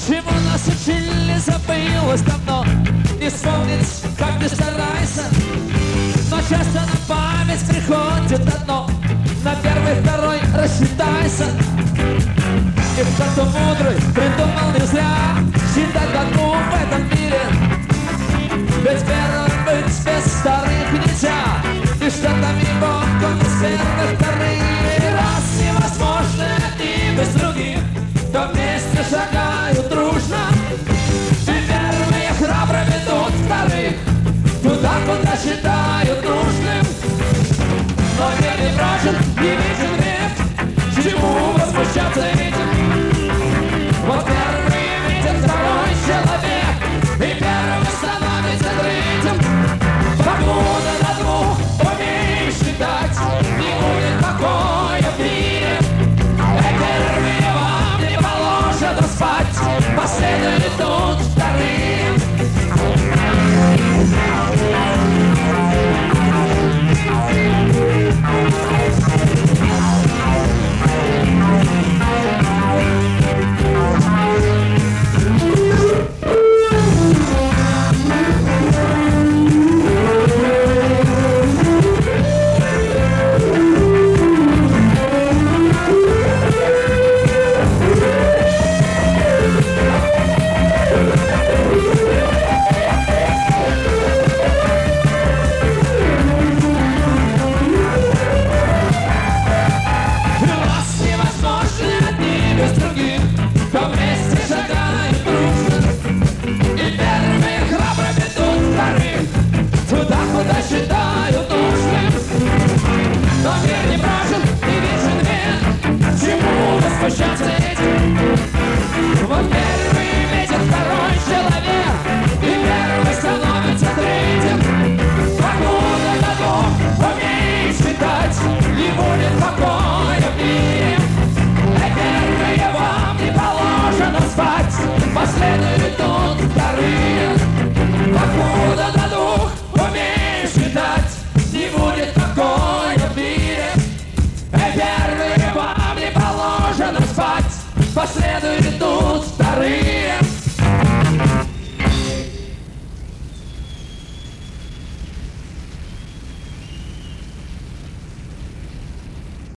Чему нас учили, забылось давно. Не вспомнить, как ты старайся. Но часто на память приходит одно: на первый, второй рассчитайся. И кто-то мудрый придумал не зря считать одну в этом мире. Ведь первым быть без вторых нельзя. И что-то мимо без первых вторых. И раз невозможно одни без других, то вместе шагают дружно. И первые храбро ведут вторых туда, куда считают нужным. Но не брошен, не виден грех, чему возмущаться.